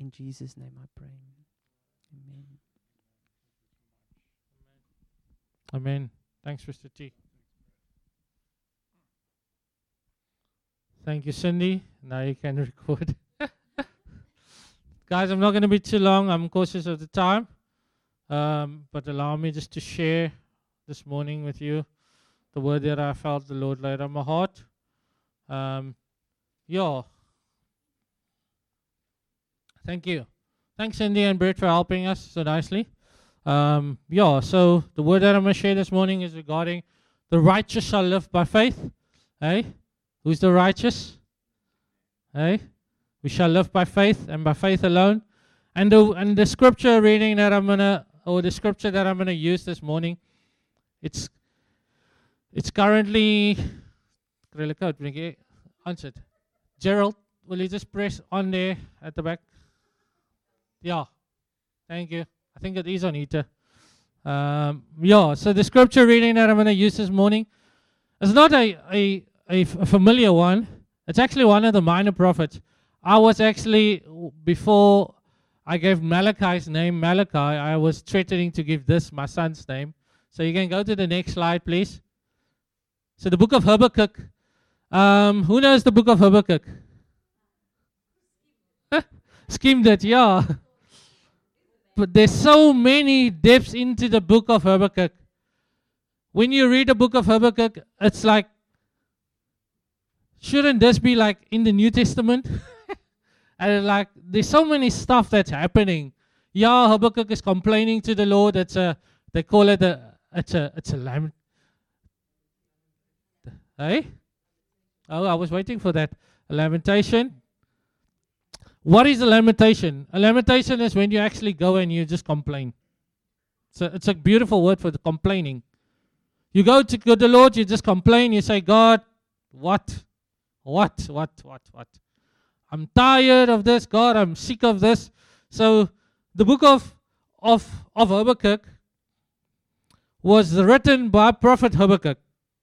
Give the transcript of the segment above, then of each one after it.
In Jesus' name I pray. Amen. Amen. Thanks, Mr. T. Thank you, Cindy. Now you can record. Guys, I'm not going to be too long. I'm cautious of the time. But allow me just to share this morning with you the word that I felt the Lord laid on my heart. Yeah. Thank you. Thanks, Cindy and Brett, for helping us so nicely. Yeah, so the word that I'm going to share this morning is regarding the righteous shall live by faith. Hey? Who's the righteous? Hey? We shall live by faith and by faith alone. And the scripture reading that the scripture that I'm gonna use this morning, it's currently answered. Gerald, will you just press on there at the back? Yeah. Thank you. I think it is on heater. Yeah, so the scripture reading that I'm gonna use this morning is not a familiar one. It's actually one of the minor prophets. I was actually, before I gave Malachi's name Malachi, I was threatening to give this my son's name. So you can go to the next slide, please. So the book of Habakkuk. Who knows the book of Habakkuk? Skimmed it, yeah. But there's so many depths into the book of Habakkuk. When you read the book of Habakkuk, it's like, shouldn't this be like in the New Testament? And like, there's so many stuff that's happening. Yeah, Habakkuk is complaining to the Lord. They call it it's a lament. Hey? Oh, I was waiting for that. A lamentation. What is a lamentation? A lamentation is when you actually go and you just complain. So it's a beautiful word for the complaining. You go to the Lord, you just complain. You say, God, what? I'm tired of this, God. I'm sick of this. So the book of Habakkuk was written by Prophet Habakkuk.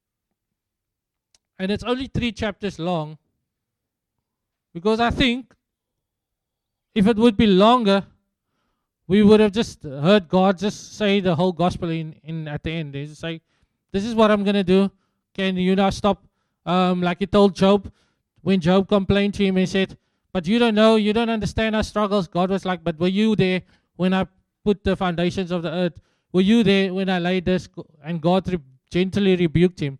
And it's only 3 chapters long. Because I think if it would be longer, we would have just heard God just say the whole gospel in at the end. They just say, this is what I'm going to do. Can you now stop? Like he told Job, when Job complained to him, he said, but you don't know, you don't understand our struggles. God was like, but were you there when I put the foundations of the earth? Were you there when I laid this? And God gently rebuked him.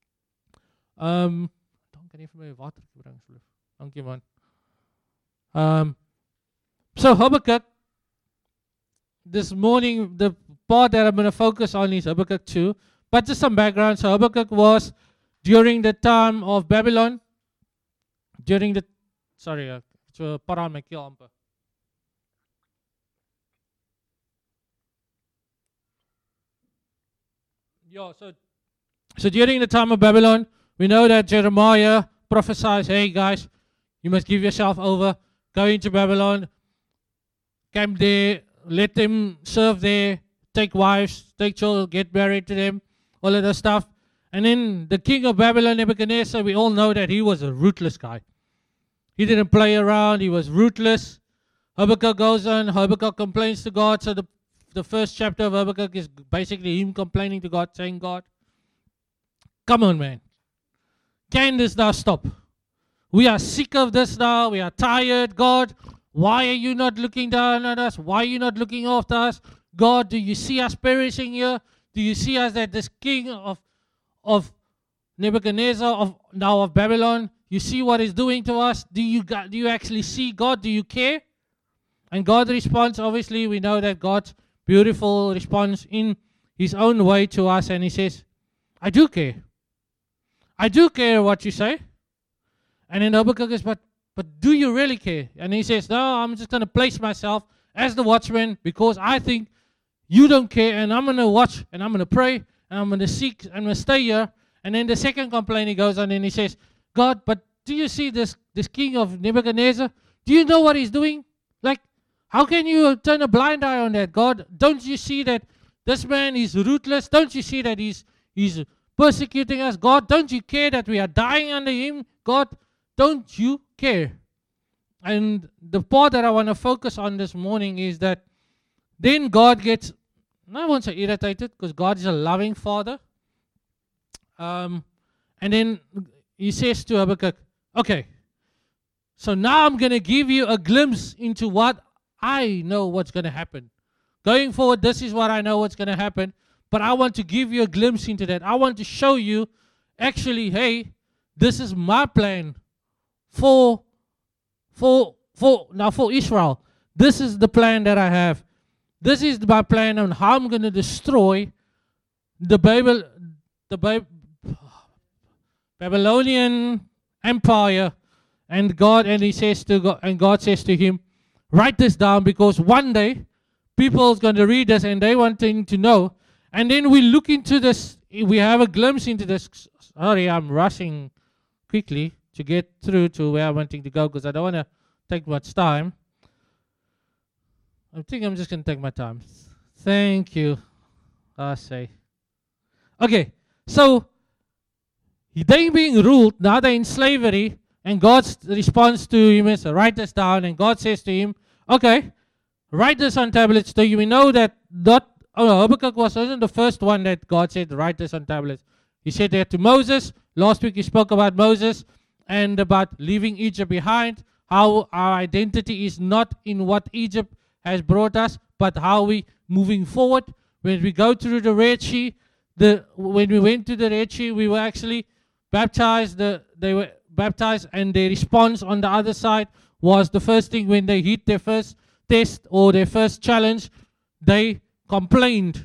So Habakkuk, this morning, the part that I'm going to focus on is Habakkuk 2. But just some background. So Habakkuk was during the time of Babylon, Paran my keel amper. Yeah, so during the time of Babylon, we know that Jeremiah prophesies, hey guys, you must give yourself over, go into Babylon, camp there, let them serve there, take wives, take children, get married to them, all of that stuff. And then the king of Babylon, Nebuchadnezzar, we all know that he was a ruthless guy. He didn't play around. He was ruthless. Habakkuk goes on. Habakkuk complains to God. So the first chapter of Habakkuk is basically him complaining to God, saying, God, come on, man. Can this now stop? We are sick of this now. We are tired. God, why are you not looking down on us? Why are you not looking after us? God, do you see us perishing here? Do you see us that this king of Nebuchadnezzar, of Babylon, you see what he's doing to us? Do you actually see God? Do you care? And God responds, obviously, we know that God's beautiful response in his own way to us, and he says, I do care. I do care what you say. And then Habakkuk is, but do you really care? And he says, no, I'm just going to place myself as the watchman because I think you don't care, and I'm going to watch, and I'm going to pray, and I'm going to seek, and I'm going to stay here. And then the second complaint, he goes on and he says, God, but do you see this king of Nebuchadnezzar? Do you know what he's doing? Like, how can you turn a blind eye on that, God? Don't you see that this man is ruthless? Don't you see that he's persecuting us? God, don't you care that we are dying under him? God, don't you care? And the part that I want to focus on this morning is that then God gets, I won't say irritated, because God is a loving Father. And then he says to Habakkuk, okay, so now I'm going to give you a glimpse into what I know what's going to happen. Going forward, this is what I know what's going to happen, but I want to give you a glimpse into that. I want to show you, actually, hey, this is my plan for Israel. This is the plan that I have. This is my plan on how I'm going to destroy the Babylonian Empire. And God says to him, write this down, because one day people's going to read this and they wanting to know. And then we look into this. We have a glimpse into this. Sorry, I'm rushing quickly to get through to where I'm wanting to go, because I don't want to take much time. I think I'm just going to take my time. Thank you, I say. Okay, so they being ruled, now they're in slavery, and God's response to him is, write this down. And God says to him, okay, write this on tablets. So we know that Habakkuk wasn't the first one that God said, write this on tablets. He said that to Moses. Last week he spoke about Moses and about leaving Egypt behind, how our identity is not in what Egypt has brought us, but how we moving forward. When we go through the Red Sea, when we went to the Red Sea, we were actually baptized. They were baptized, and their response on the other side was the first thing when they hit their first test or their first challenge, they complained.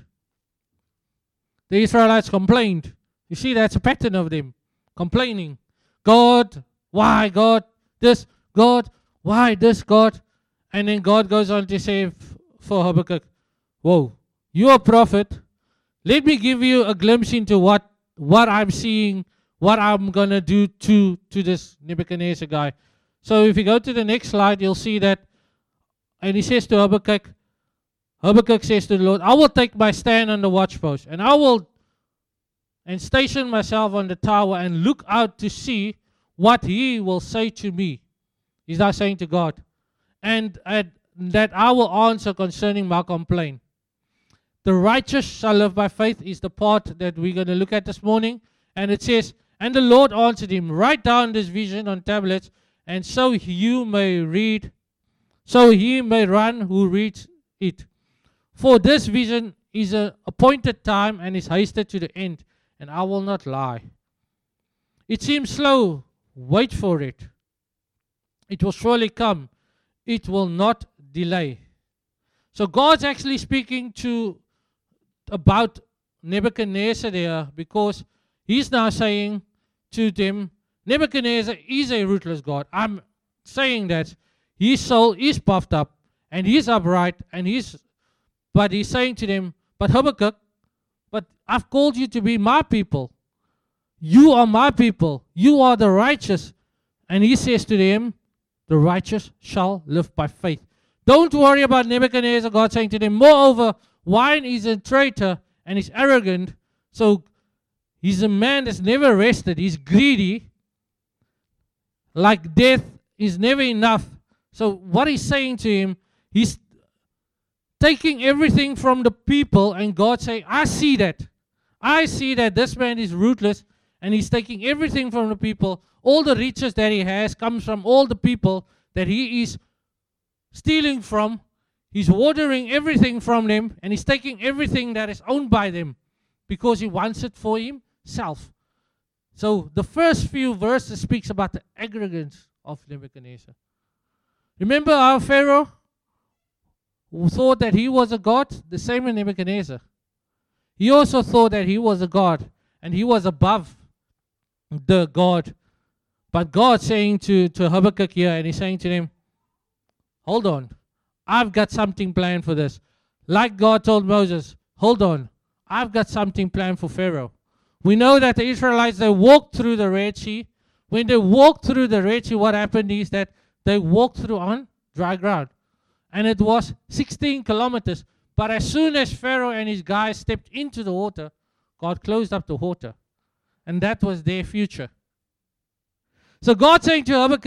The Israelites complained. You see, that's a pattern of them complaining. God, why God this? God, why this? God. And then God goes on to say for Habakkuk, whoa, you're a prophet. Let me give you a glimpse into what I'm seeing, what I'm going to do to this Nebuchadnezzar guy. So if you go to the next slide, you'll see that, and he says to Habakkuk says to the Lord, I will take my stand on the watchpost, and I will station myself on the tower and look out to see what he will say to me. He's not saying to God. And that I will answer concerning my complaint. The righteous shall live by faith is the part that we're going to look at this morning. And it says, and the Lord answered him, write down this vision on tablets, and so you may read, so he may run who reads it. For this vision is an appointed time and is hasted to the end, and I will not lie. It seems slow, wait for it. It will surely come. It will not delay. So God's actually speaking about Nebuchadnezzar there, because he's now saying to them, Nebuchadnezzar is a ruthless God. I'm saying that his soul is puffed up and he's upright, but he's saying to them, but Habakkuk, but I've called you to be my people. You are my people. You are the righteous. And he says to them, the righteous shall live by faith. Don't worry about Nebuchadnezzar, God saying to them. Moreover, wine is a traitor and is arrogant. So he's a man that's never rested. He's greedy. Like death is never enough. So what he's saying to him, he's taking everything from the people, and God saying, I see that. I see that this man is ruthless, and he's taking everything from the people. All the riches that he has comes from all the people that he is stealing from. He's watering everything from them, and he's taking everything that is owned by them because he wants it for himself. So the first few verses speaks about the arrogance of Nebuchadnezzar. Remember our Pharaoh who thought that he was a god? The same in Nebuchadnezzar. He also thought that he was a god and he was above the God. But God saying to Habakkuk here, and he's saying to them, hold on, I've got something planned for this. Like God told Moses, hold on, I've got something planned for Pharaoh. We know that the Israelites, they walked through the Red Sea. When they walked through the Red Sea, what happened is that they walked through on dry ground. And it was 16 kilometers. But as soon as Pharaoh and his guys stepped into the water, God closed up the water. And that was their future. So God saying to Habakkuk,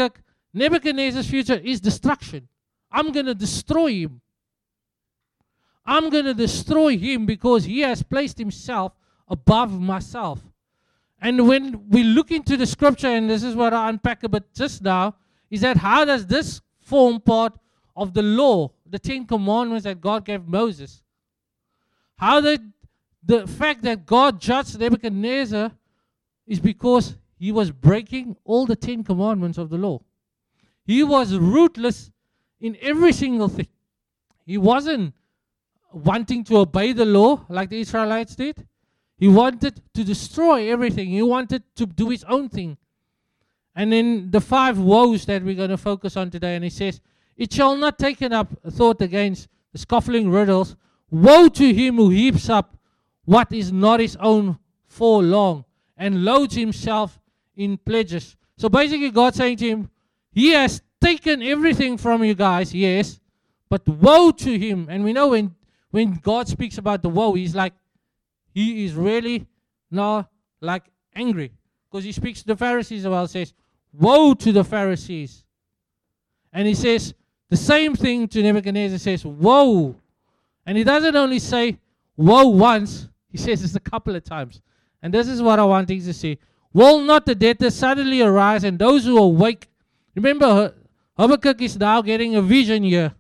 Nebuchadnezzar's future is destruction. I'm going to destroy him. I'm going to destroy him because he has placed himself above myself. And when we look into the scripture, and this is what I unpack a bit just now, is that how does this form part of the law, the 10 commandments that God gave Moses? How did the fact that God judged Nebuchadnezzar is because he was breaking all the 10 commandments of the law. He was ruthless in every single thing. He wasn't wanting to obey the law like the Israelites did. He wanted to destroy everything. He wanted to do his own thing. And in the 5 woes that we're going to focus on today, and he says, it shall not take up thought against the scoffing riddles. Woe to him who heaps up what is not his own for long, and loads himself in pledges. So basically God's saying to him, he has taken everything from you guys, yes, but woe to him. And we know when God speaks about the woe, he's like, he is really not like angry. Because he speaks to the Pharisees as well, says, woe to the Pharisees. And he says the same thing to Nebuchadnezzar, says, woe. And he doesn't only say woe once, he says this a couple of times. And this is what I want you to see. Will not the debtors suddenly arise, and those who awake? Remember, Habakkuk is now getting a vision here.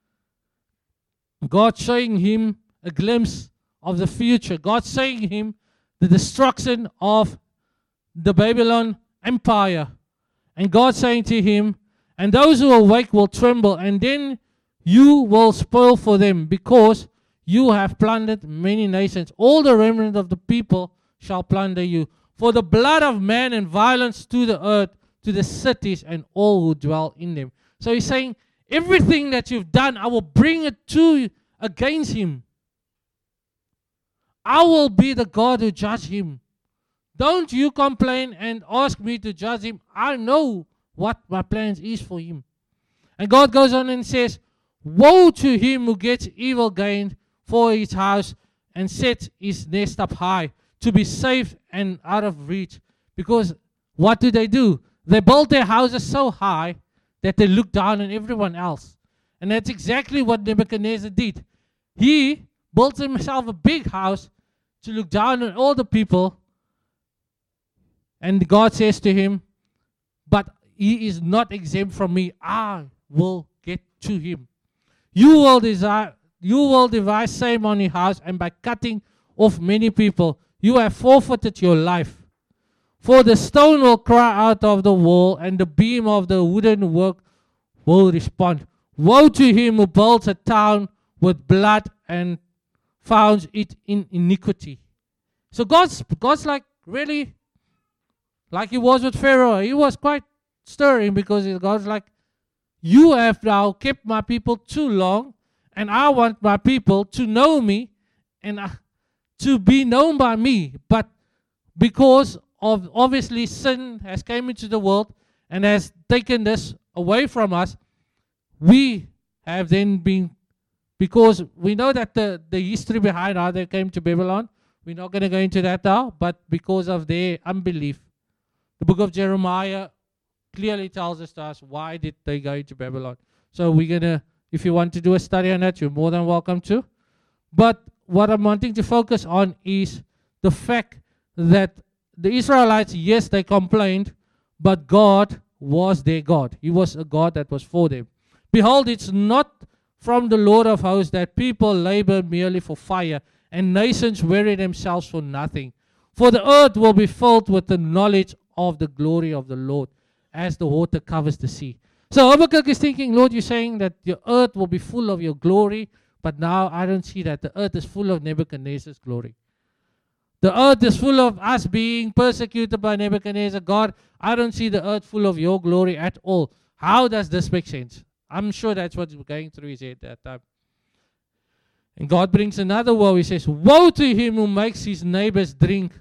God showing him a glimpse of the future. God showing him the destruction of the Babylon Empire. And God saying to him, and those who awake will tremble, and then you will spoil for them, because you have plundered many nations. All the remnant of the people shall plunder you. For the blood of man and violence to the earth, to the cities and all who dwell in them. So he's saying, everything that you've done, I will bring it to you against him. I will be the God who judge him. Don't you complain and ask me to judge him. I know what my plans is for him. And God goes on and says, woe to him who gets evil gain for his house and sets his nest up high, to be safe and out of reach. Because what do? They build their houses so high that they look down on everyone else. And that's exactly what Nebuchadnezzar did. He built himself a big house to look down on all the people. And God says to him, but he is not exempt from me. I will get to him. You will devise shame on your house, and by cutting off many people, you have forfeited your life. For the stone will cry out of the wall, and the beam of the wooden work will respond. Woe to him who builds a town with blood and founds it in iniquity. So God's like really, like he was with Pharaoh. He was quite stirring, because God's like, you have now kept my people too long, and I want my people to know me and to be known by me. But because of obviously sin has came into the world and has taken this away from us, we have then been, because we know that the history behind how they came to Babylon, we're not going to go into that now, but because of their unbelief. The book of Jeremiah clearly tells us why did they go into Babylon. So we're going to, if you want to do a study on that, you're more than welcome to. But what I'm wanting to focus on is the fact that the Israelites, yes, they complained, but God was their God. He was a God that was for them. Behold, it's not from the Lord of hosts that people labor merely for fire, and nations weary themselves for nothing. For the earth will be filled with the knowledge of the glory of the Lord, as the water covers the sea. So Habakkuk is thinking, Lord, you're saying that your earth will be full of your glory, but now I don't see that. The earth is full of Nebuchadnezzar's glory. The earth is full of us being persecuted by Nebuchadnezzar. God, I don't see the earth full of your glory at all. How does this make sense? I'm sure that's what's going through his head at that time. And God brings another woe. He says, woe to him who makes his neighbors drink.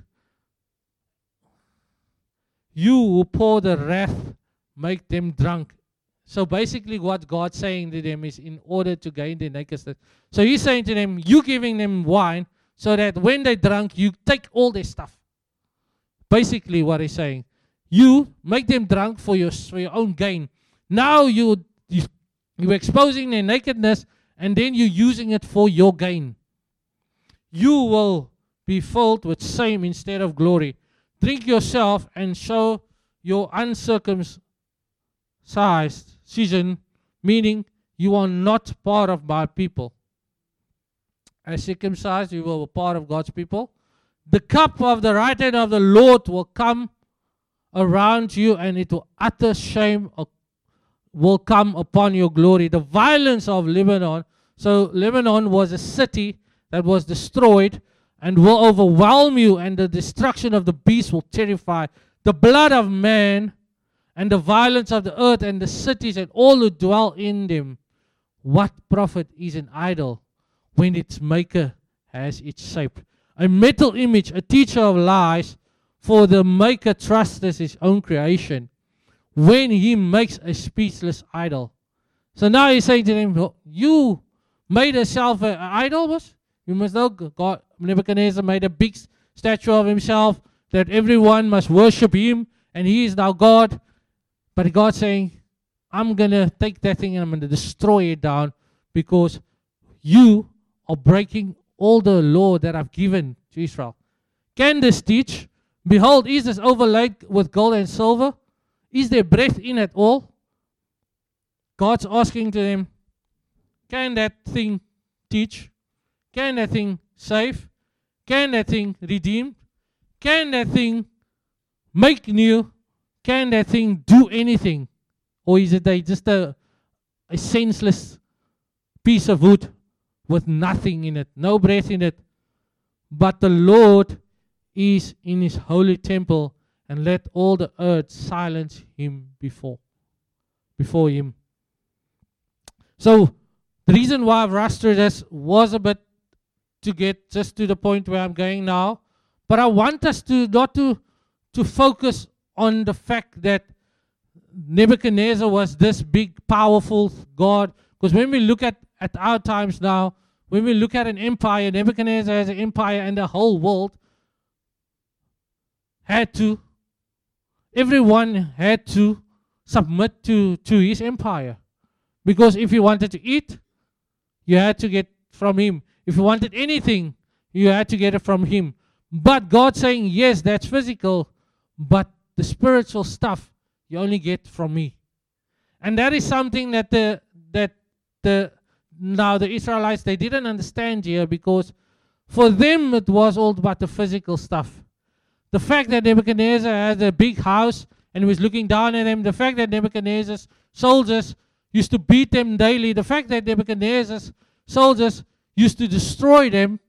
You who pour the wrath, make them drunk. So basically what God's saying to them is in order to gain their nakedness. So he's saying to them, you giving them wine so that when they're drunk, you take all their stuff. Basically what he's saying. You make them drunk for your own gain. Now you're exposing their nakedness, and then you're using it for your gain. You will be filled with shame instead of glory. Drink yourself and show your uncircumcision, meaning you are not part of my people. As circumcised, you will be part of God's people. The cup of the right hand of the Lord will come around you, and it will utter shame will come upon your glory. The violence of Lebanon. So Lebanon was a city that was destroyed and will overwhelm you, and the destruction of the beast will terrify. The blood of man and the violence of the earth and the cities and all who dwell in them. What profit is an idol when its maker has its shape? A metal image, a teacher of lies, for the maker trusts his own creation when he makes a speechless idol. So now he's saying to them, you made yourself an idol, was? You must know God, Nebuchadnezzar made a big statue of himself that everyone must worship him, and he is now God. But God's saying, I'm going to take that thing and I'm going to destroy it down, because you are breaking all the law that I've given to Israel. Can this teach? Behold, is this overlaid with gold and silver? Is there breath in it all? God's asking to them, can that thing teach? Can that thing save? Can that thing redeem? Can that thing make new? Can that thing do anything? Or is it just a senseless piece of wood with nothing in it, no breath in it? But the Lord is in his holy temple, and let all the earth silence him before him. So the reason why I've rushed through this was a bit to get just to the point where I'm going now. But I want us to not to focus on the fact that Nebuchadnezzar was this big, powerful God. Because when we look at our times now, when we look at an empire, Nebuchadnezzar has an empire, and the whole world everyone had to submit to his empire. Because if you wanted to eat, you had to get from him. If you wanted anything, you had to get it from him. But God's saying, yes, that's physical, but the spiritual stuff you only get from me. And that is something that the Israelites, they didn't understand here, because for them it was all about the physical stuff. The fact that Nebuchadnezzar had a big house and was looking down at them, the fact that Nebuchadnezzar's soldiers used to beat them daily, the fact that Nebuchadnezzar's soldiers used to destroy them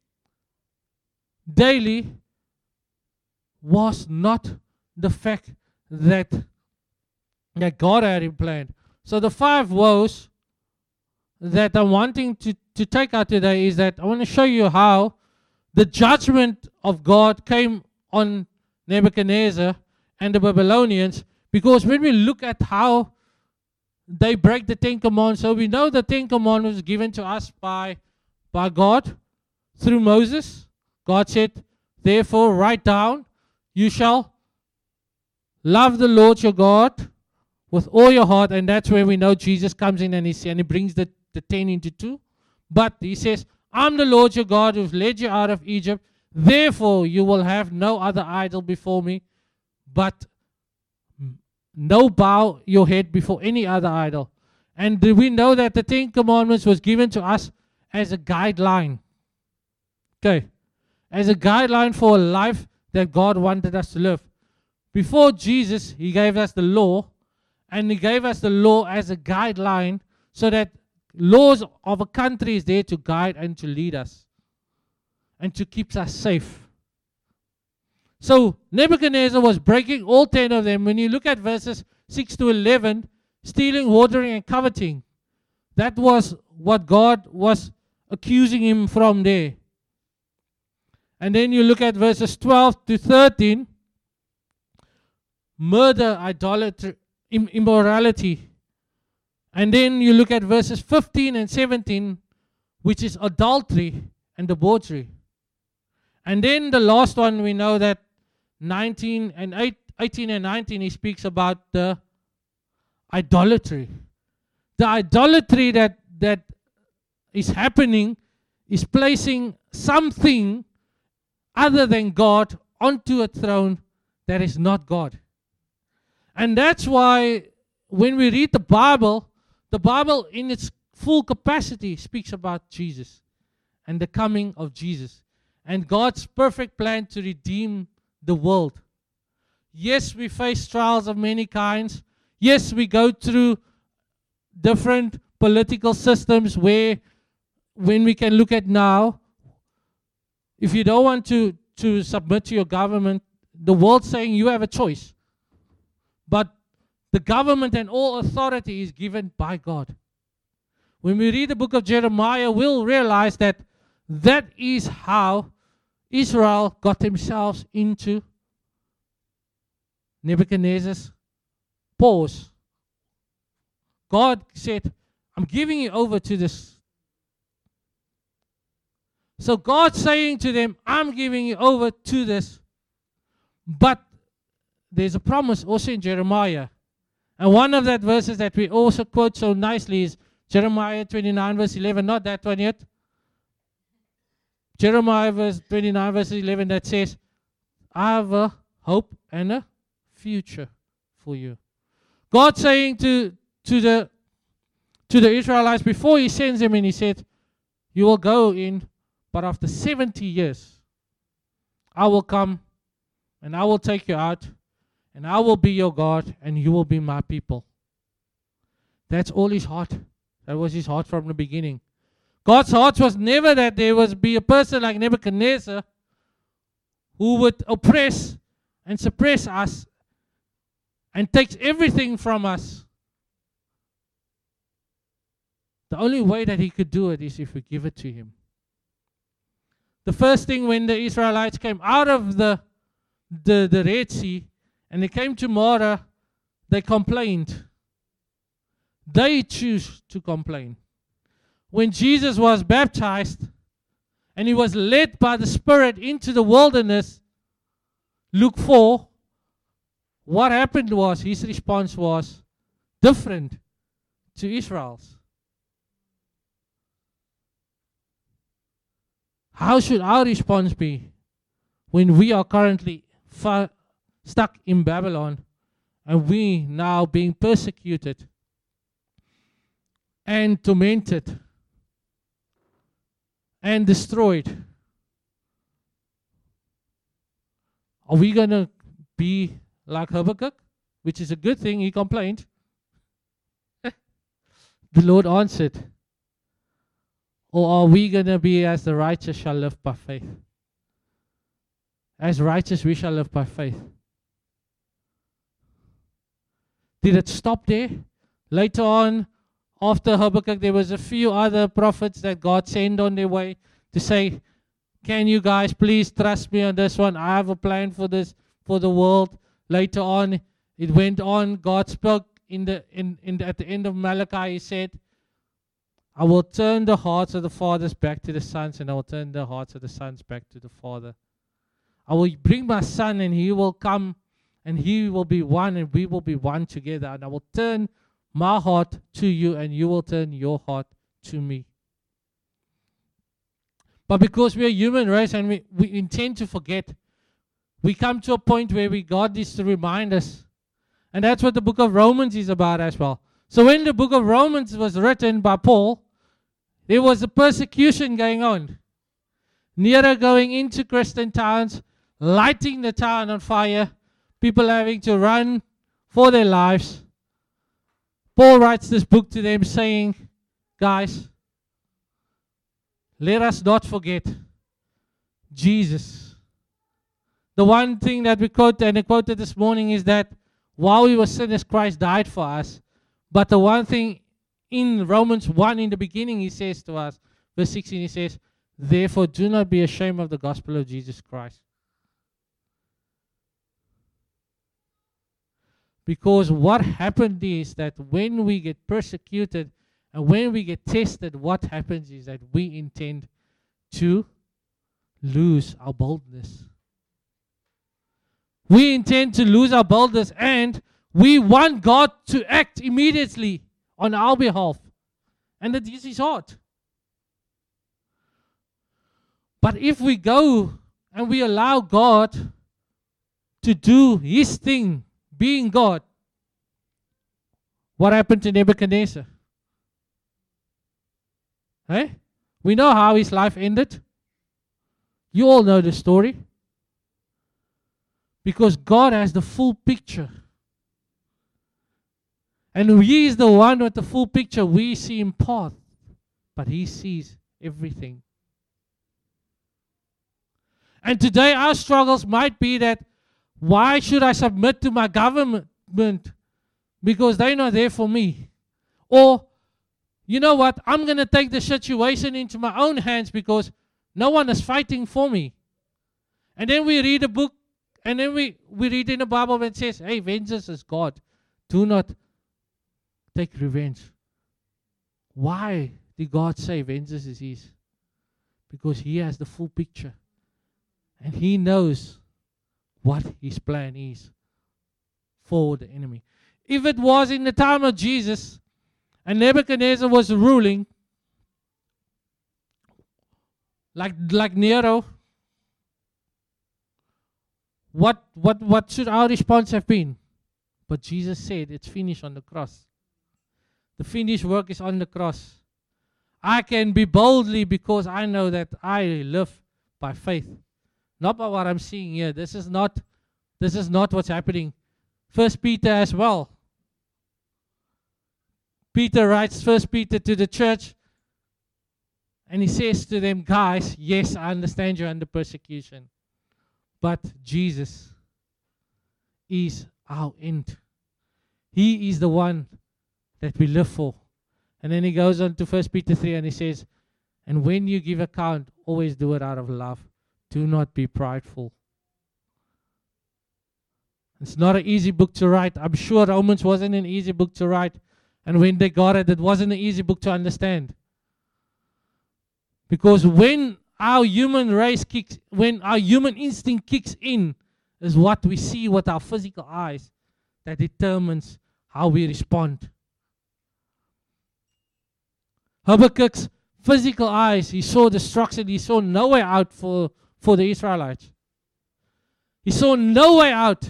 daily, was not the fact that God had in plan. So the 5 woes that I'm wanting to take out today is that I want to show you how the judgment of God came on Nebuchadnezzar and the Babylonians. Because when we look at how they break the 10 Commandments, so we know the 10 Commandments was given to us by God through Moses. God said, therefore write down, you shall love the Lord your God with all your heart. And that's where we know Jesus comes in and he brings the 10 into 2. But he says, I'm the Lord your God who's led you out of Egypt. Therefore you will have no other idol before me, but no bow your head before any other idol. And we know that the 10 Commandments was given to us as a guideline. Okay. As a guideline for a life that God wanted us to live. Before Jesus, he gave us the law, and he gave us the law as a guideline, so that laws of a country is there to guide and to lead us and to keep us safe. So Nebuchadnezzar was breaking all 10 of them. When you look at verses 6 to 11, stealing, hoarding, and coveting, that was what God was accusing him from there. And then you look at verses 12 to 13, murder, idolatry, immorality. And then you look at verses 15 and 17, which is adultery and debauchery. And then the last one, we know that 18 and 19, he speaks about the idolatry. The idolatry that is happening is placing something other than God onto a throne that is not God. And that's why when we read the Bible in its full capacity speaks about Jesus and the coming of Jesus and God's perfect plan to redeem the world. Yes, we face trials of many kinds. Yes, we go through different political systems where, when we can look at now, if you don't want to submit to your government, the world's saying you have a choice. But the government and all authority is given by God. When we read the book of Jeremiah, we'll realize that that is how Israel got themselves into Nebuchadnezzar's paws. God said, I'm giving you over to this. So God's saying to them, I'm giving you over to this. But there's a promise also in Jeremiah. And one of that verses that we also quote so nicely is Jeremiah 29 verse 11. Not that one yet. Jeremiah verse 29 verse 11 that says, I have a hope and a future for you. God saying to the Israelites before he sends them in, he said, you will go in, but after 70 years, I will come and I will take you out and I will be your God and you will be my people. That's all his heart. That was his heart from the beginning. God's heart was never that there was be a person like Nebuchadnezzar who would oppress and suppress us and takes everything from us. The only way that he could do it is if we give it to him. The first thing when the Israelites came out of the Red Sea and they came to Marah, they complained. They choose to complain. When Jesus was baptized and he was led by the Spirit into the wilderness, Luke 4, what happened was, his response was different to Israel's. How should our response be when we are currently stuck in Babylon and we now being persecuted and tormented and destroyed? Are we going to be like Habakkuk, which is a good thing? He complained. The Lord answered. Or are we going to be as the righteous shall live by faith? As righteous we shall live by faith. Did it stop there? Later on, after Habakkuk, there was a few other prophets that God sent on their way to say, can you guys please trust me on this one? I have a plan for this, for the world. Later on, it went on. God spoke at the end of Malachi. He said, I will turn the hearts of the fathers back to the sons, and I will turn the hearts of the sons back to the Father. I will bring my son, and he will come, and he will be one, and we will be one together. And I will turn my heart to you, and you will turn your heart to me. But because we are human race and we intend to forget, we come to a point where God needs to remind us. And that's what the book of Romans is about as well. So when the book of Romans was written by Paul, there was a persecution going on. Nero going into Christian towns, lighting the town on fire, people having to run for their lives. Paul writes this book to them saying, guys, let us not forget Jesus. The one thing that we quote, and I quoted this morning, is that while we were sinners, Christ died for us. But the one thing in Romans 1 in the beginning, he says to us, verse 16, he says, therefore do not be ashamed of the gospel of Jesus Christ. Because what happened is that when we get persecuted and when we get tested, what happens is that we intend to lose our boldness. We intend to lose our boldness, and We want God to act immediately on our behalf. And that is His heart. But if we go and we allow God to do His thing, being God, what happened to Nebuchadnezzar? Hey? We know how his life ended. You all know the story. Because God has the full picture. And He is the one with the full picture. We see in part, but He sees everything. And today our struggles might be that, why should I submit to my government? Because they're not there for me. Or, you know what, I'm going to take the situation into my own hands because no one is fighting for me. And then we read a book, and then we read in the Bible that says, hey, vengeance is God. Do not take revenge. Why did God say vengeance is His? Because He has the full picture. And He knows what His plan is for the enemy. If it was in the time of Jesus and Nebuchadnezzar was ruling, like Nero, what should our response have been? But Jesus said it's finished on the cross. The finished work is on the cross. I can be boldly because I know that I live by faith. Not by what I'm seeing here. This is not what's happening. First Peter as well. Peter writes First Peter to the church, and he says to them, guys, yes, I understand you're under persecution, but Jesus is our end. He is the one that we live for. And then he goes on to 1 Peter 3 and he says, and when you give account, always do it out of love. Do not be prideful. It's not an easy book to write. I'm sure Romans wasn't an easy book to write. And when they got it, it wasn't an easy book to understand. Because when our human instinct kicks in, is what we see with our physical eyes that determines how we respond. Habakkuk's physical eyes, he saw destruction, he saw no way out for the Israelites. He saw no way out.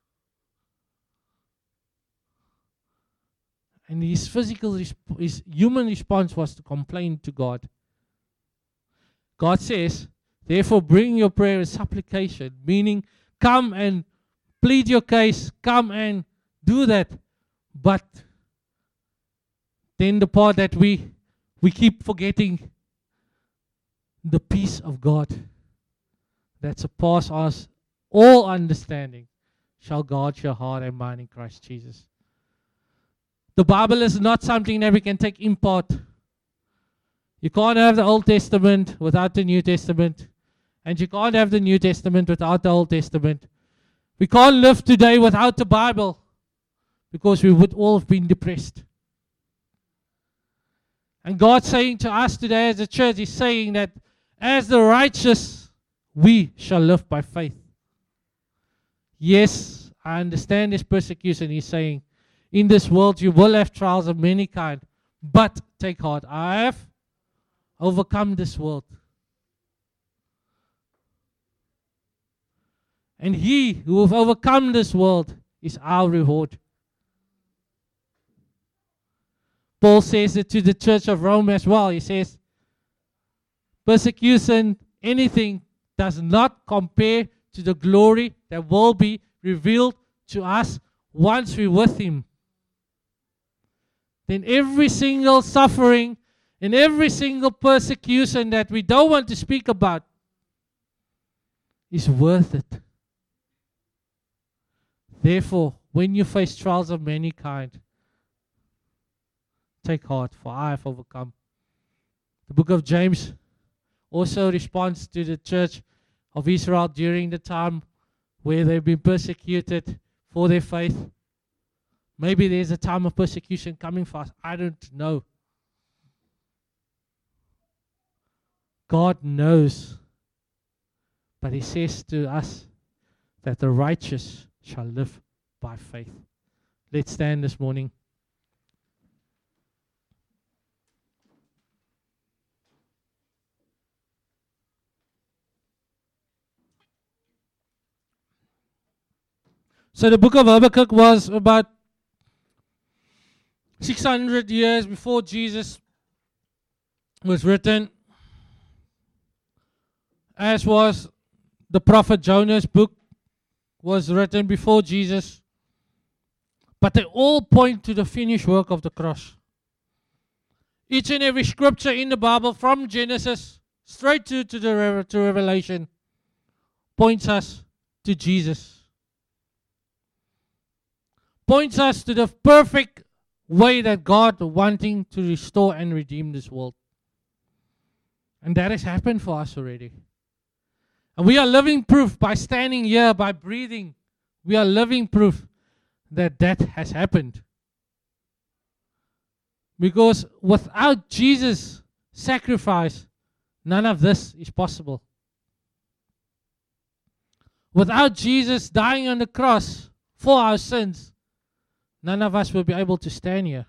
And his his human response was to complain to God. God says, therefore bring your prayer and supplication, meaning come and plead your case, come and do that. But then the part that we keep forgetting, the peace of God that surpasses us all understanding shall guard your heart and mind in Christ Jesus. The Bible is not something that we can take in part. You can't have the Old Testament without the New Testament. And you can't have the New Testament without the Old Testament. We can't live today without the Bible, because we would all have been depressed. And God's saying to us today as a church, He's saying that as the righteous, we shall live by faith. Yes, I understand this persecution. He's saying, in this world you will have trials of many kinds, but take heart, I have overcome this world. And He who have overcome this world is our reward. Paul says it to the church of Rome as well. He says, persecution, anything, does not compare to the glory that will be revealed to us once we're with Him. Then every single suffering and every single persecution that we don't want to speak about is worth it. Therefore, when you face trials of many kinds, take heart, for I have overcome. The book of James also responds to the church of Israel during the time where they've been persecuted for their faith. Maybe there's a time of persecution coming for us. I don't know. God knows. But He says to us that the righteous shall live by faith. Let's stand this morning. So the book of Habakkuk was about 600 years before Jesus was written, as was the prophet Jonah's book was written before Jesus. But they all point to the finished work of the cross. Each and every scripture in the Bible, from Genesis straight to Revelation, points us to Jesus. Points us to the perfect way that God wanting to restore and redeem this world. And that has happened for us already. And we are living proof by standing here, by breathing. We are living proof that that has happened. Because without Jesus' sacrifice, none of this is possible. Without Jesus dying on the cross for our sins, none of us will be able to stand here.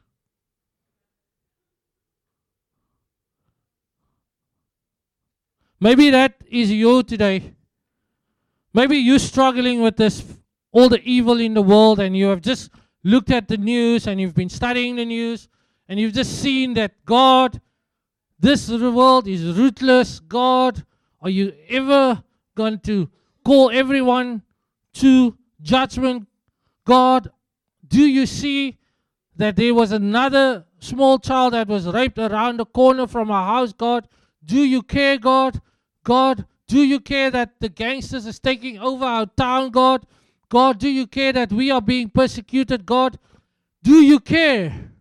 Maybe that is you today. Maybe you're struggling with this, all the evil in the world, and you have just looked at the news and you've been studying the news and you've just seen that God, this world is ruthless. God, are you ever going to call everyone to judgment? God, do you see that there was another small child that was raped around the corner from our house, God? Do you care, God? God, do you care that the gangsters is taking over our town, God? God, do you care that we are being persecuted, God? Do you care?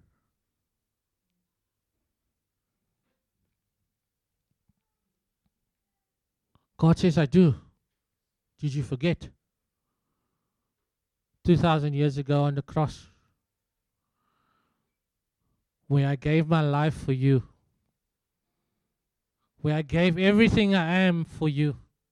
God says, I do. Did you forget? 2,000 years ago on the cross, where I gave my life for you, where I gave everything I am for you.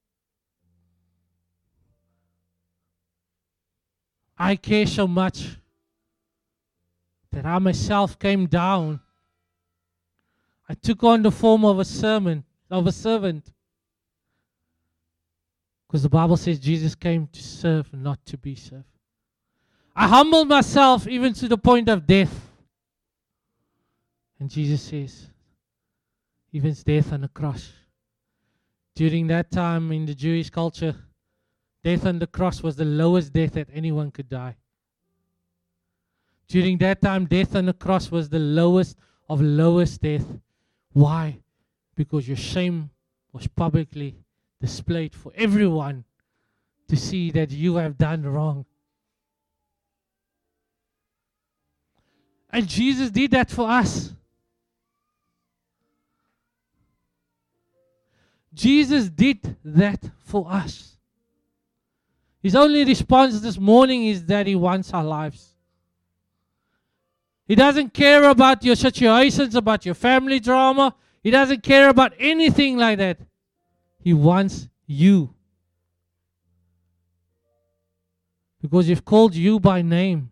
I care so much that I myself came down. I took on the form of a servant. Because the Bible says Jesus came to serve, not to be served. I humbled myself even to the point of death. And Jesus says, even death on the cross. During that time in the Jewish culture, death on the cross was the lowest death that anyone could die. During that time, death on the cross was the lowest of lowest death. Why? Because your shame was publicly displayed for everyone to see that you have done wrong. And Jesus did that for us. Jesus did that for us. His only response this morning is that He wants our lives. He doesn't care about your situations, about your family drama. He doesn't care about anything like that. He wants you. Because He's called you by name.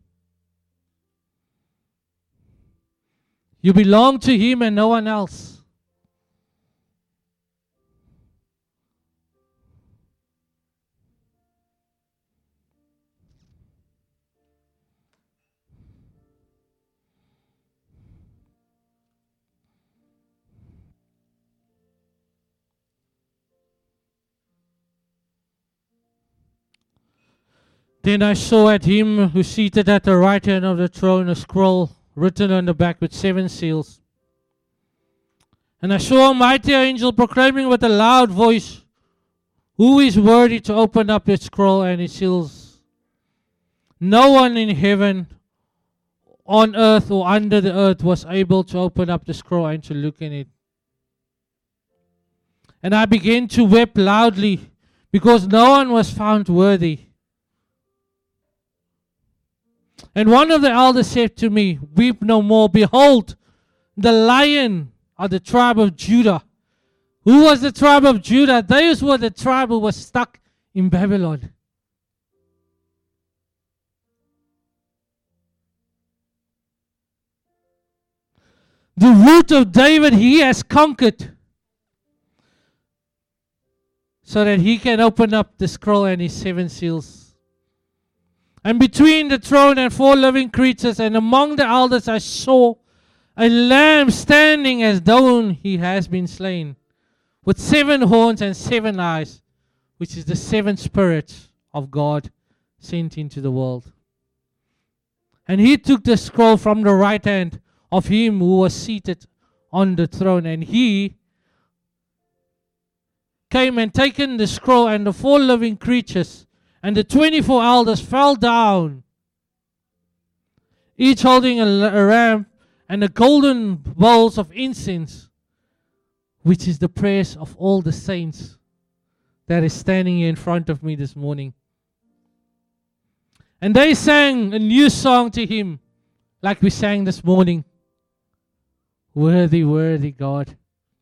You belong to Him and no one else. Then I saw at Him who seated at the right hand of the throne a scroll written on the back with 7 seals. And I saw a mighty angel proclaiming with a loud voice, who is worthy to open up the scroll and its seals? No one in heaven, on earth, or under the earth was able to open up the scroll and to look in it. And I began to weep loudly, because no one was found worthy. And one of the elders said to me, weep no more. Behold, the Lion of the tribe of Judah. Who was the tribe of Judah? Those were the tribe who was stuck in Babylon. The root of David he has conquered, so that he can open up the scroll and his 7 seals. And between the throne and 4 living creatures and among the elders I saw a lamb standing as though he has been slain, with 7 horns and 7 eyes, which is the 7 spirits of God sent into the world. And he took the scroll from the right hand of him who was seated on the throne, and he came and taken the scroll, and the 4 living creatures and the 24 elders fell down, each holding a ram and the golden bowls of incense, which is the prayers of all the saints that is standing here in front of me this morning. And they sang a new song to him, like we sang this morning. Worthy, worthy God.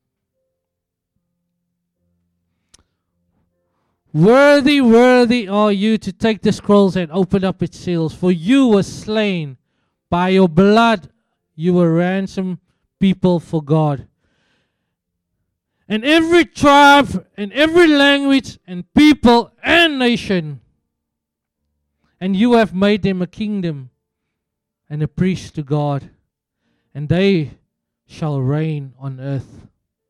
Worthy, worthy are you to take the scrolls and open up its seals. For you were slain. By your blood you were ransomed people for God. And every tribe and every language and people and nation. And you have made them a kingdom and a priest to God. And they shall reign on earth.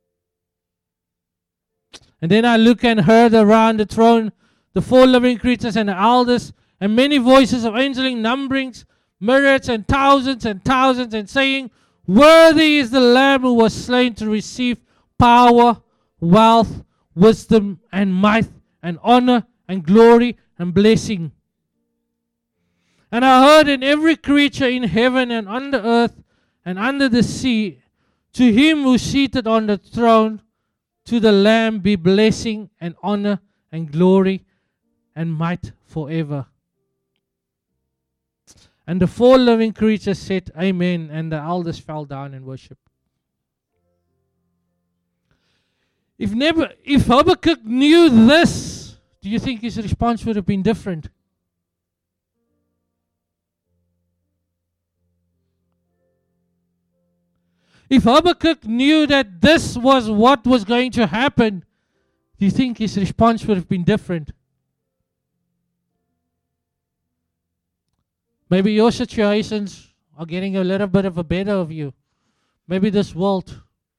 And then I look and heard around the throne the 4 living creatures and the elders, and many voices of angels numbering myriads and thousands, and saying, Worthy is the Lamb who was slain to receive power, wealth, wisdom, and might, and honor, and glory, and blessing. And I heard in every creature in heaven and on the earth and under the sea, to him who is seated on the throne, to the Lamb be blessing and honor and glory and might forever. And the 4 living creatures said, Amen, and the elders fell down and worshipped. If Habakkuk knew this, do you think his response would have been different? If Habakkuk knew that this was what was going to happen, do you think his response would have been different? Maybe your situations are getting a little bit of a better of you. Maybe this world.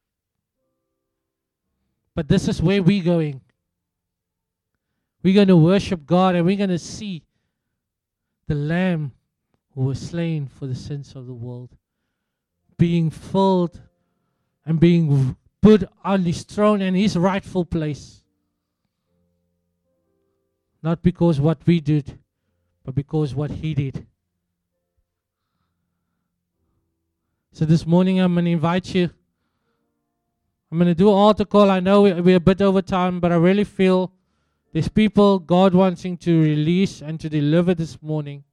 But this is where we're going. We're going to worship God, and we're going to see the Lamb who was slain for the sins of the world, being filled and being put on his throne and his rightful place. Not because what we did, but because what he did. So this morning I'm going to invite you. I'm going to do an altar call. I know we're a bit over time, but I really feel there's people God wanting to release and to deliver this morning.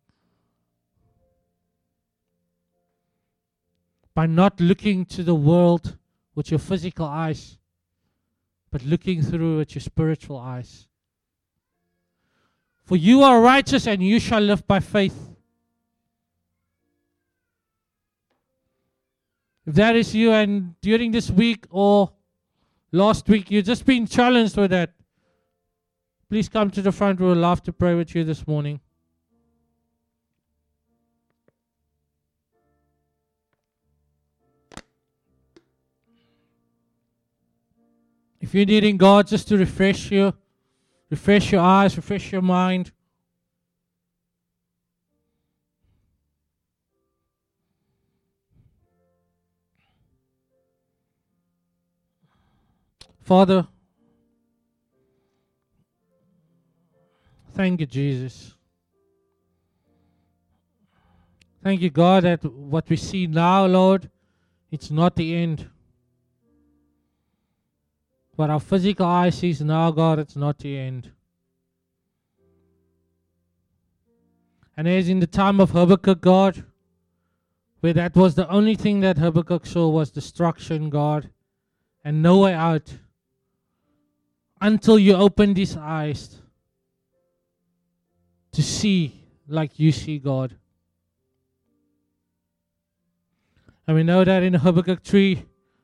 By not looking to the world with your physical eyes, but looking through with your spiritual eyes. For you are righteous and you shall live by faith. If that is you, and during this week or last week you've just been challenged with that, please come to the front. We would love to pray with you this morning. If you're needing God just to refresh you, refresh your eyes, refresh your mind, Father, thank you, Jesus. Thank you, God, that what we see now, Lord, it's not the end. What our physical eye sees now, God, it's not the end. And as in the time of Habakkuk, God, where that was the only thing that Habakkuk saw was destruction, God, and no way out, until you opened his eyes to see like you see, God. And we know that in Habakkuk 3,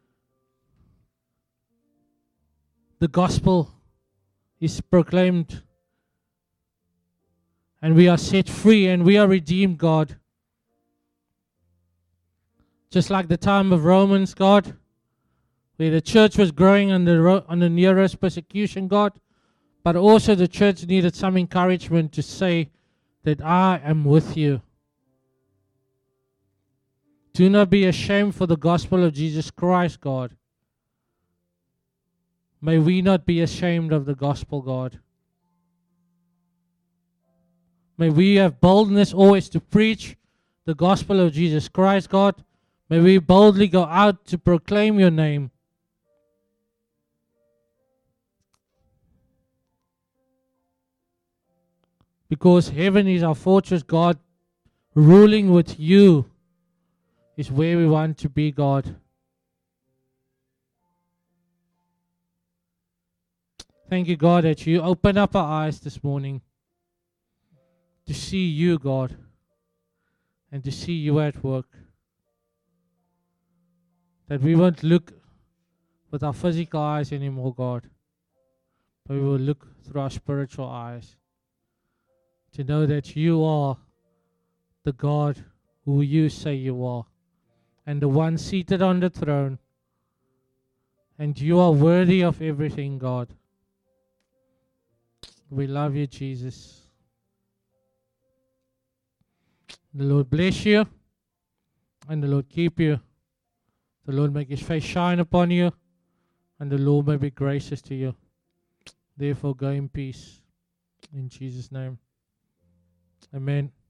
the gospel is proclaimed. And we are set free and we are redeemed, God. Just like the time of Romans, God, where the church was growing under Nero's persecution, God, but also the church needed some encouragement to say that I am with you. Do not be ashamed for the gospel of Jesus Christ, God. May we not be ashamed of the gospel, God. May we have boldness always to preach the gospel of Jesus Christ, God. May we boldly go out to proclaim your name. Because heaven is our fortress, God. Ruling with you is where we want to be, God. Thank you, God, that you open up our eyes this morning to see you, God, and to see you at work. That we won't look with our physical eyes anymore, God, but we will look through our spiritual eyes to know that you are the God who you say you are, and the one seated on the throne, and you are worthy of everything, God. We love you, Jesus. The Lord bless you, and the Lord keep you. The Lord make his face shine upon you, and the Lord may be gracious to you. Therefore go in peace. In Jesus' name. Amen.